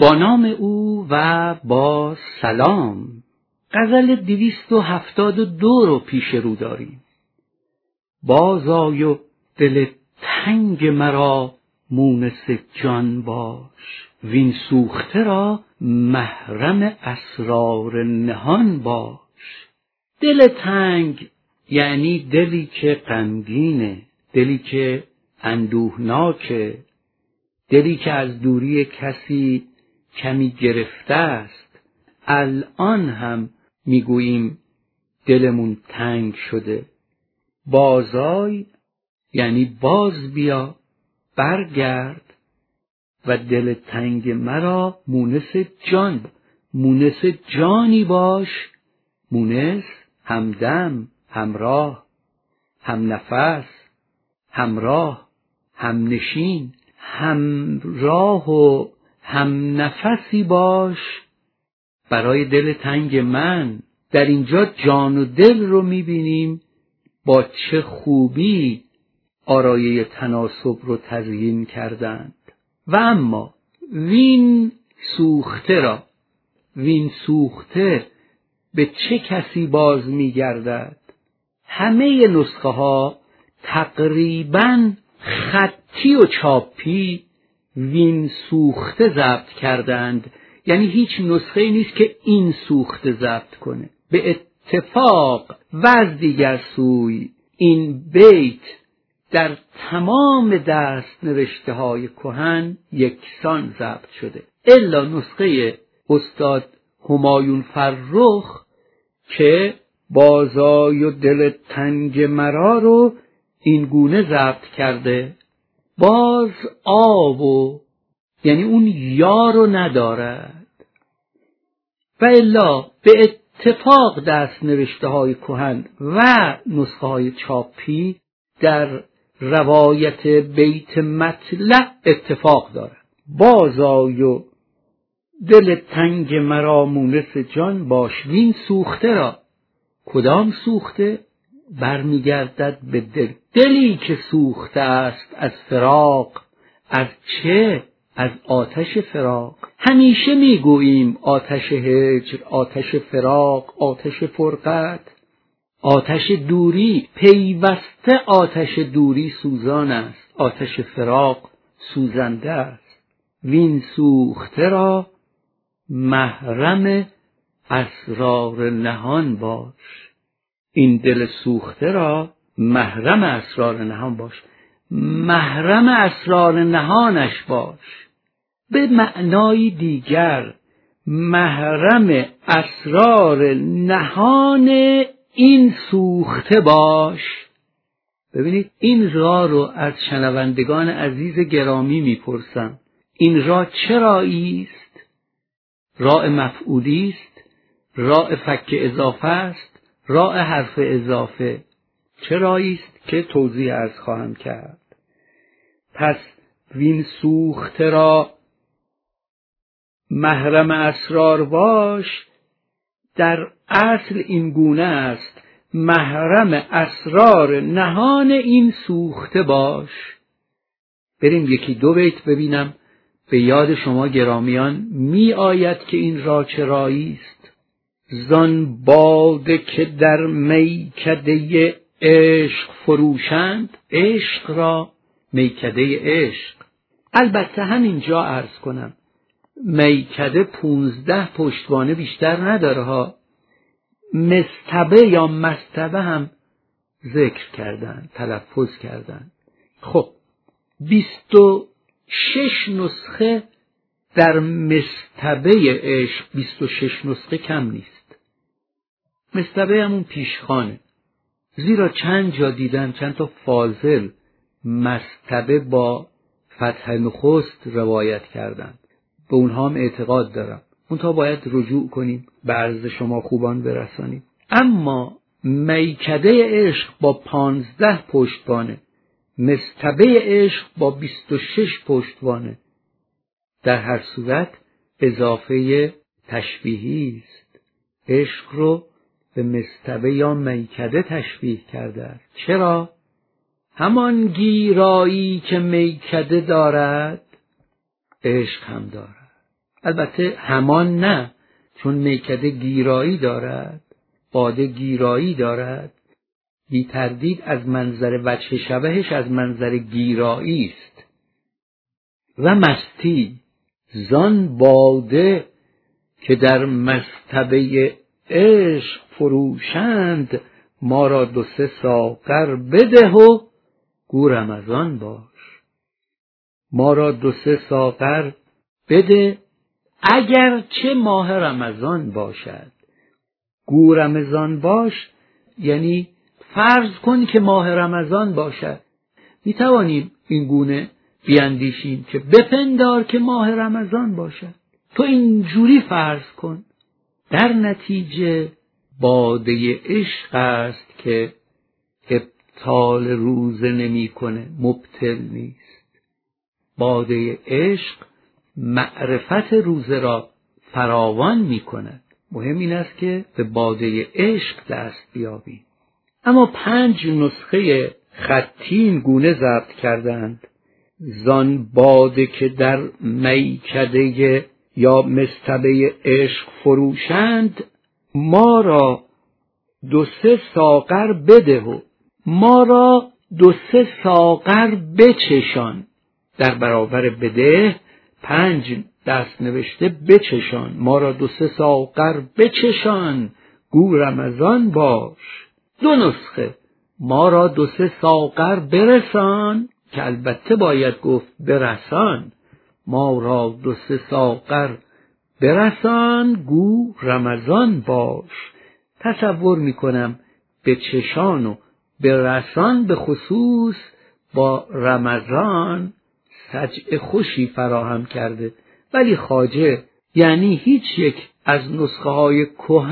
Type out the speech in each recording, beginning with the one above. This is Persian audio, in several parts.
با نام او و با سلام. غزل 272 رو پیش رو داریم. باز آی و دل تنگ مرا مونس جان باش، وین سوخته را محرم اسرار نهان باش. دل تنگ یعنی دلی که غمگینه، دلی که اندوهناکه، دلی که از دوری کسی کمی گرفته است. الان هم میگوییم دلمون تنگ شده. بازآی یعنی باز بیا، برگرد و دل تنگ مرا مونس جان، مونس جانی باش. مونس همدم، همراه، هم نفس، همراه، هم نشین، همراه و هم نفسی باش برای دل تنگ من. در اینجا جان و دل رو میبینیم با چه خوبی آرایه تناسب رو تزیین کردند. و اما وین سوخته را، وین سوخته به چه کسی باز میگردد؟ همه نسخه ها تقریباً خطی و چاپی وین سوخته ضبط کردند، یعنی هیچ نسخه نیست که این سوخته ضبط کنه. به اتفاق و از دیگر سوی این بیت در تمام دست نوشته های کهن یکسان ضبط شده، الا نسخه استاد همایون فرخ که بازآی و دل تنگ مرا رو این گونه ضبط کرده. باز آو یعنی اون یا رو ندارد. و الا به اتفاق دست نوشته های کهن و نسخه های چاپی در روایت بیت مطلع اتفاق دارد. بازآی و دل تنگ مرا مونس جان باش، وین سوخته را. کدام سوخته؟ برمیگردد به دل، دلی که سوخته است از فراق. از چه؟ از آتش فراق. همیشه میگوییم آتش هجر، آتش فراق، آتش فرقت، آتش دوری. پیوسته آتش دوری سوزان است، آتش فراق سوزنده است. وین سوخته را محرم اسرار نهان باش، این دل سوخته را محرم اسرار نهان باش، محرم اسرار نهانش باش. به معنای دیگر محرم اسرار نهان این سوخته باش. ببینید این را رو از شنوندگان عزیز گرامی میپرسم، این را چه رایی است؟ راء مفعولی است؟ راء فک اضافه است؟ راء حرف اضافه؟ چه رایی است که توضیح عرض خواهم کرد. پس وین سوخته را محرم اسرار باش در اصل این گونه است: محرم اسرار نهان این سوخته باش. بریم یکی دو بیت ببینم به یاد شما گرامیان می آید که این را چه رایی است. زان باده که در میکده عشق فروشند، عشق را میکده عشق. البته همینجا عرض کنم میکده 15 پشتوانه بیشتر نداره ها. مستبه یا مستبه هم ذکر کردن، تلفظ کردن. خب 26 نسخه در مستبه عشق، 26 نسخه کم نیست. مستبه همون پیشخانه، زیرا چند جا دیدن چند تا فاضل مستبه با فتح نخست روایت کردن، به اونها هم اعتقاد دارم، اونتا باید رجوع کنیم به عرض شما خوبان برسانیم. اما میکده عشق با 15 پشتوانه، مستبه عشق با 26 پشتوانه، در هر صورت اضافه تشبیهی است. عشق رو به مستبه یا میکده تشبیه کرده است. چرا؟ همان گیرایی که میکده دارد عشق هم دارد. البته همان نه، چون میکده گیرایی دارد، باده گیرایی دارد، بی تردید از منظر وجه شبهش از منظر گیرایی است. و مستی زان باده که در مصطبه عشق فروشند، ما را 2-3 ساغر بده و گو رمضان باش. ما را 2-3 ساغر بده اگر چه ماه رمضان باشد. گو رمضان باش یعنی فرض کن که ماه رمضان باشد. می توانیم این گونه بیاندیشیم که بپندار که ماه رمضان باشد، تو اینجوری فرض کن. در نتیجه باده عشق است که ابطال روزه نمی کنه، مبطل نیست. باده عشق معرفت روزه را فراوان می کند. مهم این است که به باده عشق دست بیابیم. اما 5 نسخه خطی گونه ضبط کردند: زان باده که در میکده یا مصطبه عشق فروشند، ما را 2-3 ساغر بده و ما را 2-3 ساغر بچشان. در برابر بده 5 دست نوشته بچشان. ما را 2-3 ساغر بچشان گو رمضان باش. 2 نسخه: ما را 2-3 ساغر برسان، که البته باید گفت برسان. ما را 2-3 ساغر برسان گو رمضان باش. تصور میکنم به چشان و برسان به خصوص با رمضان سجع خوشی فراهم کرده، ولی خواجه یعنی هیچ یک از نسخه های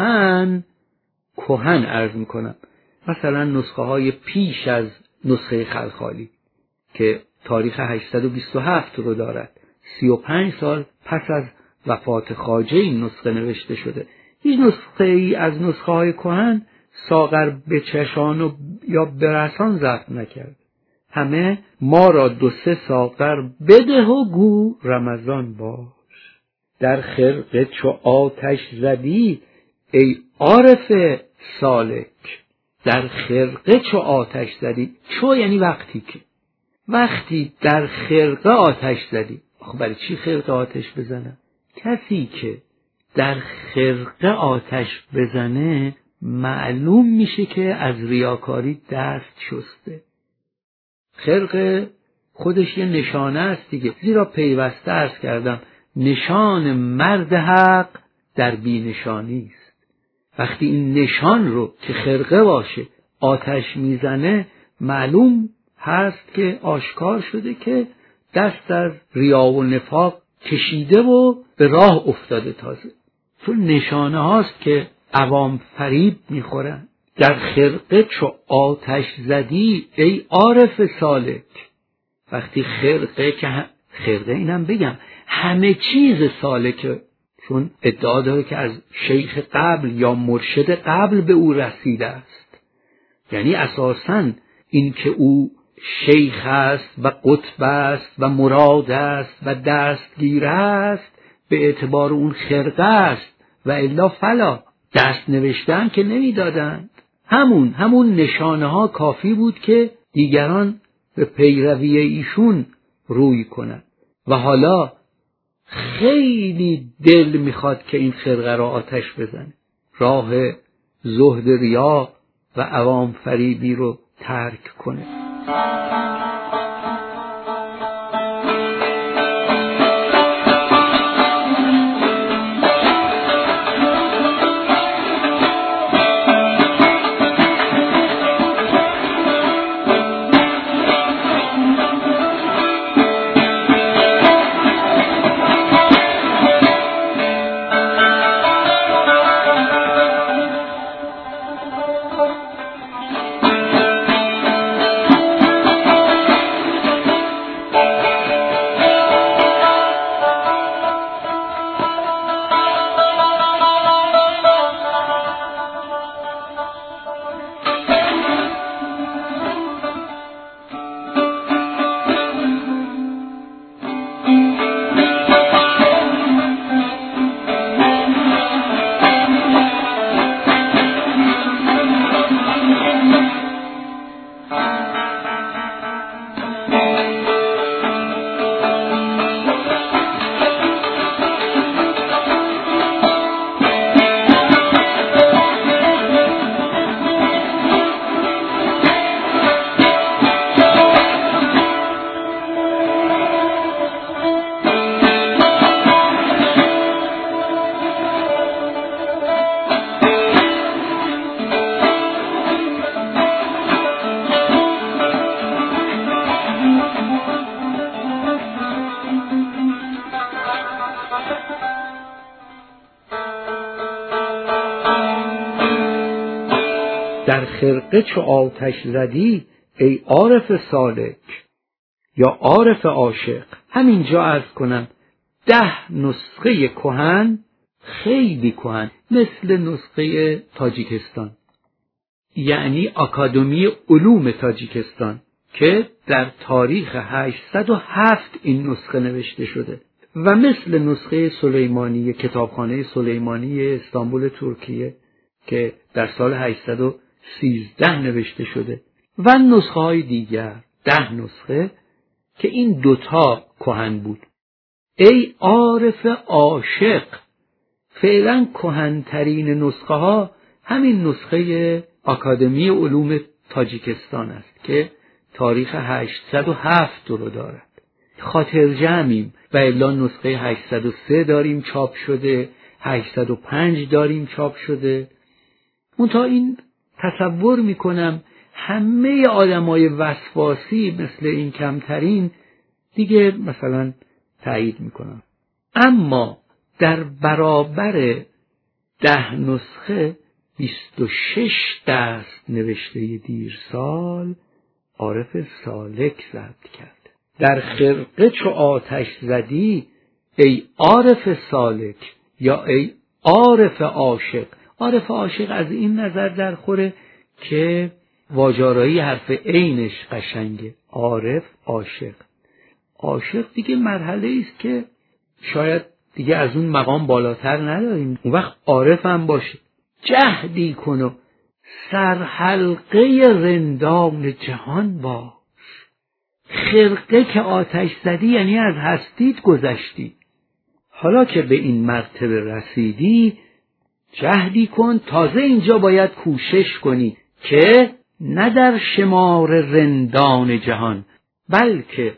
کهن عرض میکنم، مثلا نسخه های پیش از نسخه خلخالی که تاریخ 827 رو دارد، 35 سال پس از وفات خواجه این نسخه نوشته شده. هیچ نسخه ای از نسخه های کهن ساغر بچشان و یا برسان ضبط نکرد. همه ما را 2-3 ساغر بده و گو رمضان باش. در خرقه چو آتش زدی ای عارف سالک. در خرقه چو آتش زدی، چو یعنی وقتی در خرقه آتش زدی. خب برای چی خرقه آتش بزنه؟ کسی که در خرقه آتش بزنه معلوم میشه که از ریاکاری دست شسته. خرقه خودش یه نشانه است دیگه، زیرا پیوسته عرض کردم نشان مرد حق در بی نشانی است. وقتی این نشان رو که خرقه باشه آتش میزنه، معلوم هست که آشکار شده که دست از ریا و نفاق کشیده و به راه افتاده. تازه چون نشانه هاست که عوام فریب میخورن. در خرقه چو آتش زدی ای عارف سالک. وقتی خرقه، که خرقه اینم بگم همه چیز سالکه، چون ادعا داره که از شیخ قبل یا مرشد قبل به او رسیده است، یعنی اساساً این که او شیخ است و قطب است و مراد است و دستگیر است به اعتبار اون خرقه است، و الا فلا دست نوشتن که نمیدادند. همون نشانه ها کافی بود که دیگران به پیروی ایشون روی کنند. و حالا خیلی دل میخواد که این خرقه را آتش بزنه، راه زهد ریا و عوام فریبی رو ترک کنه. در خرقه چو آتش زدی ای عارف سالک یا عارف عاشق. همینجا عرض کنم 10 نسخه کهن، خیلی کهن، مثل نسخه تاجیکستان، یعنی اکادمی علوم تاجیکستان که در تاریخ 807 این نسخه نوشته شده و مثل نسخه سلیمانی، کتابخانه سلیمانی استانبول ترکیه که در سال 813 نوشته شده و نسخه های دیگر، 10 نسخه که این دوتا کهن بود. ای عارف عاشق، فعلا کهن‌ترین نسخه ها همین نسخه اکادمی علوم تاجیکستان است که تاریخ 807 رو دارد. خاطر جمعیم و الا نسخه 803 داریم چاپ شده، 805 داریم چاپ شده. منتها این تصور میکنم همه آدمای وسواسی مثل این کمترین دیگه مثلا تایید میکنم. اما در برابر 10 نسخه 26 دست نوشته دیرسال عارف سالک ضبط کرد. در خرقه چو آتش زدی ای عارف سالک یا ای عارف عاشق. عارف عاشق از این نظر در خوره که واژه‌آرایی حرف عینش قشنگه. عارف عاشق. عاشق دیگه مرحله است که شاید دیگه از اون مقام بالاتر نداریم. اون وقت عارف هم باشه. جهدی کن و سرحلقه رندان جهان باش. خرقه که آتش زدی یعنی از هستیت گذشتی. حالا که به این مرتبه رسیدی جهدی کن. تازه اینجا باید کوشش کنی که نه در شمار رندان جهان بلکه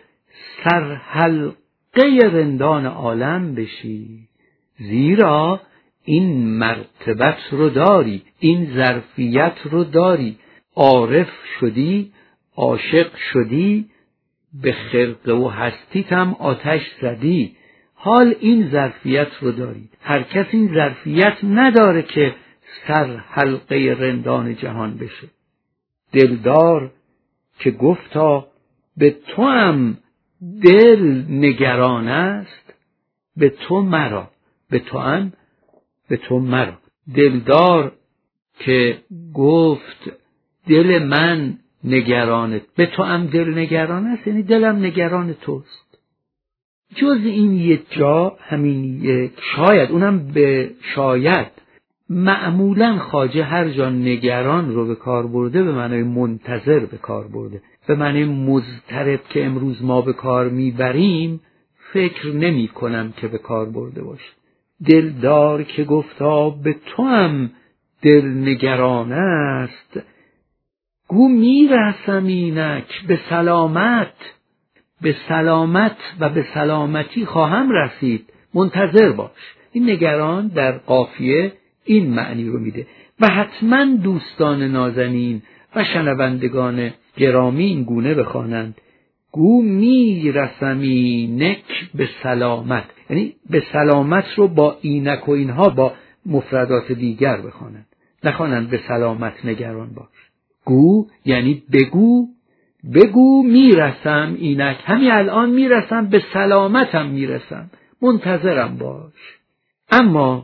سرحلقه رندان عالم بشی، زیرا این مرتبت رو داری، این ظرفیت رو داری. عارف شدی، عاشق شدی، به خرقه و هستیت هم آتش زدی، حال این ظرفیت رو داری. هر کس این ظرفیت نداره که سرحلقه رندان جهان بشه. دلدار که گفتا به تو هم دل نگران است، به تو مرا، به تو هم به تو مرا. دلدار که گفت دل من نگرانت، به تو هم دل نگران است، یعنی دلم نگران توست. جز این یک جا، همین یک، شاید اونم به شاید، معمولا خواجه هر جا نگران رو به کار برده به معنای منتظر به کار برده. به معنای مضطرب که امروز ما به کار میبریم فکر نمی کنم که به کار برده باشه. دلدار که گفتا به تو هم دل نگران است، گو میرسم اینک به سلامت. به سلامت و به سلامتی خواهم رسید، منتظر باش. این نگران در قافیه این معنی رو میده. و حتما دوستان نازنین و شنوندگان گرامی این گونه بخوانند: گو میرسم اینک به سلامت، یعنی به سلامت رو با اینک و اینها با مفردات دیگر بخوانند، نخوانند به سلامت نگران باش. گو یعنی بگو، بگو میرسم اینک، همین الان میرسم، به سلامتم میرسم، منتظرم باش. اما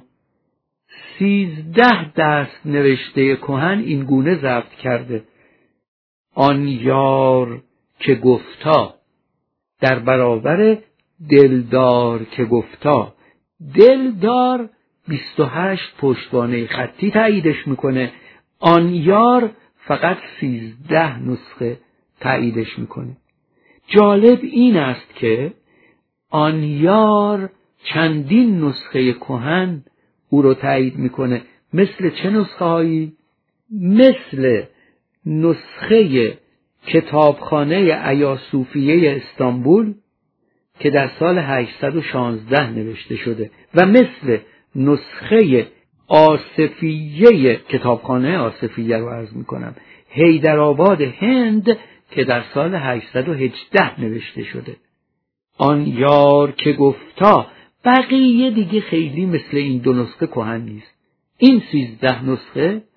13 دست نوشته کهن این گونه ضبط کرده: آن یار که گفتا، در برابر دلدار که گفتا. دلدار 28 پشتوانه خطی تاییدش میکنه، آن یار فقط 13 نسخه تاییدش میکنه. جالب این است که آن یار چندین نسخه کهن او رو تایید میکنه. مثل چه نسخه هایی؟ مثل نسخه کتابخانه ایاصوفیه استانبول که در سال 816 نوشته شده و مثل نسخه آصفیه، کتابخانه آصفیه رو عرض میکنم، حیدرآباد هند که در سال 818 نوشته شده. آن یار که گفتا. بقیه دیگه خیلی مثل این 2 نسخه کهن نیست. این 13 نسخه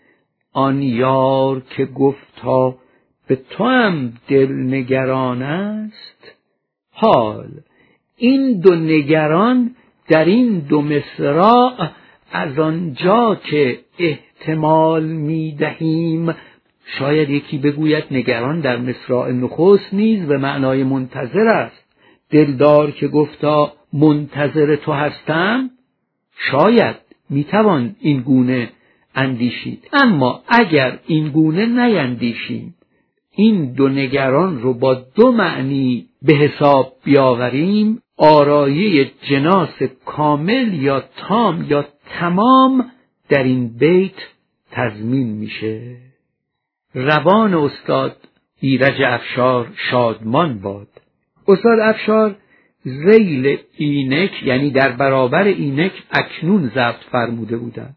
آن یار که گفتا به تو هم دل نگران است. حال این دو نگران در این دو مصراع از آنجا که احتمال می‌دهیم، شاید یکی بگوید نگران در مصراع نخست نیز به معنای منتظر است. دلدار که گفتا منتظر تو هستم، شاید میتوان این گونه اندیشید. اما اگر این گونه نیندیشیم، این دو نگران رو با دو معنی به حساب بیاوریم، آرایه جناس کامل یا تام یا تمام در این بیت تضمین میشه. روان استاد ایرج افشار شادمان باد. استاد افشار ذیل اینک، یعنی در برابر اینک، اکنون ضبط فرموده بودند: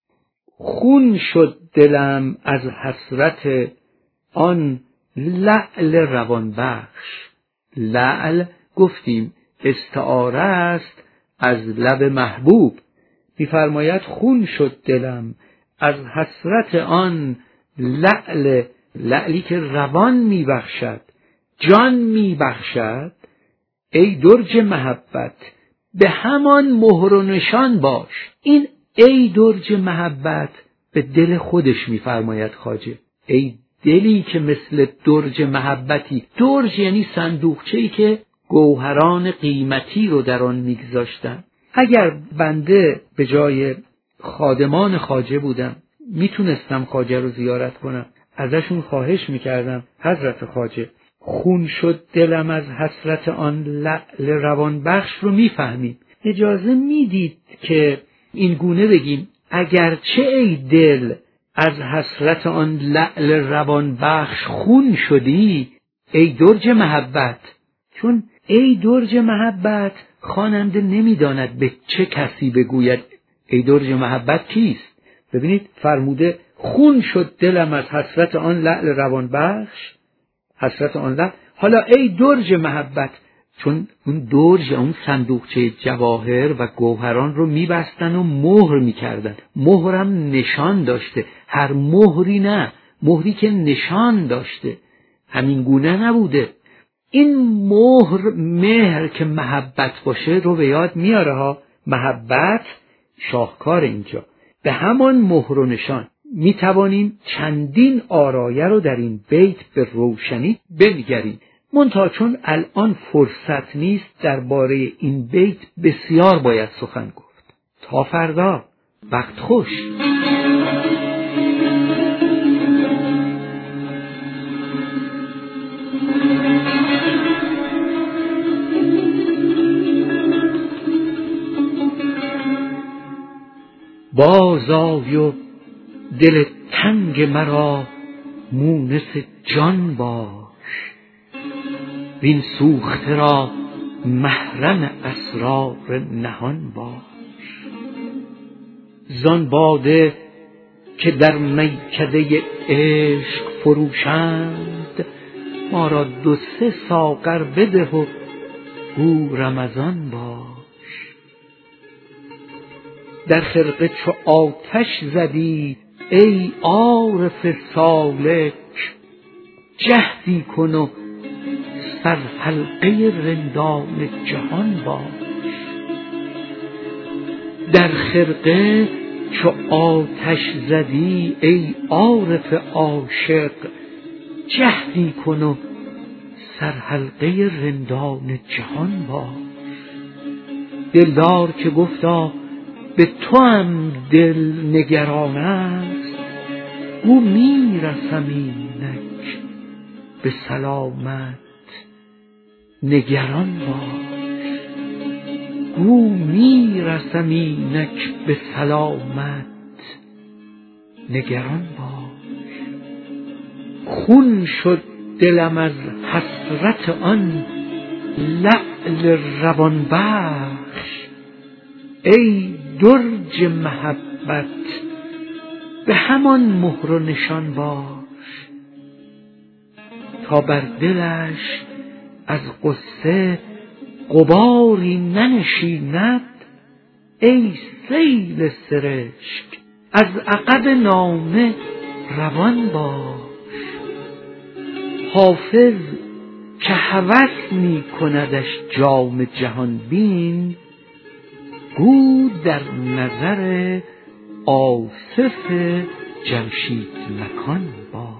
خون شد دلم از حسرت آن لعل روانبخش. لعل گفتیم استعاره است از لب محبوب. می‌فرماید خون شد دلم از حسرت آن لعلی که روان میبخشد، جان میبخشد. ای درج محبت به همان مهر و نشان باش. این ای درج محبت به دل خودش میفرماید خواجه. ای دلی که مثل درج محبتی. درج یعنی صندوقچه‌ای که گوهران قیمتی رو در آن میگذاشتن. اگر بنده به جای خادمان خواجه بودم، میتونستم خواجه رو زیارت کنم، ازشون خواهش میکردم: حضرت خواجه، خون شد دلم از حسرت آن لعل روانبخش رو میفهمیم، اجازه میدید که این گونه بگیم: اگرچه ای دل از حسرت آن لعل روانبخش خون شدی، ای درج محبت. چون ای درج محبت خواننده نمیداند به چه کسی بگوید ای درج محبت کیست. ببینید فرموده خون شد دلم از حسرت آن لعل روانبخش، حسرت آن لعل. حالا ای درج محبت، چون اون درج، اون صندوقچه جواهر و گوهران رو میبستن و مهر میکردن. مهرم نشان داشته، هر مهری نه، مهری که نشان داشته. همین گونه نبوده. این مهر که محبت باشه رو به یاد میاره ها. محبت شاهکار اینجا. به همان مهر و نشان میتوانیم چندین آرایه رو در این بیت به روشنی بنگریم. منتها چون الان فرصت نیست، درباره این بیت بسیار باید سخن گفت. تا فردا، وقت خوش. باز آی و دل تنگ مرا مونس جان باش، وین سوخته را محرم اسرار نهان باش. زان باده که در میکده عشق فروشند، ما را 2-3 ساغر بده و گو رمضان باش. در خرقه چو آتش زدی ای عارف سالک، جهدی کن و سر حلقه رندان جهان باش. در خرقه چو آتش زدی ای عارف عاشق، جهدی کن و سر حلقه رندان جهان باش. دلدار که گفتا به تو هم دل نگران است، گو میرسم اینک به سلامت نگران باش. گو میرسم اینک به سلامت نگران باش. خون شد دلم از حسرت آن لعل روانبخش، ای درج محبت به همان مهر و نشان باش. تا بر دلش از غصه غباری ننشیند، ای سیل سرشک از عقب نامه روان باش. حافظ که هوس می کندش جام جهان بین، گو در نظر آصف جمشید مکان باش.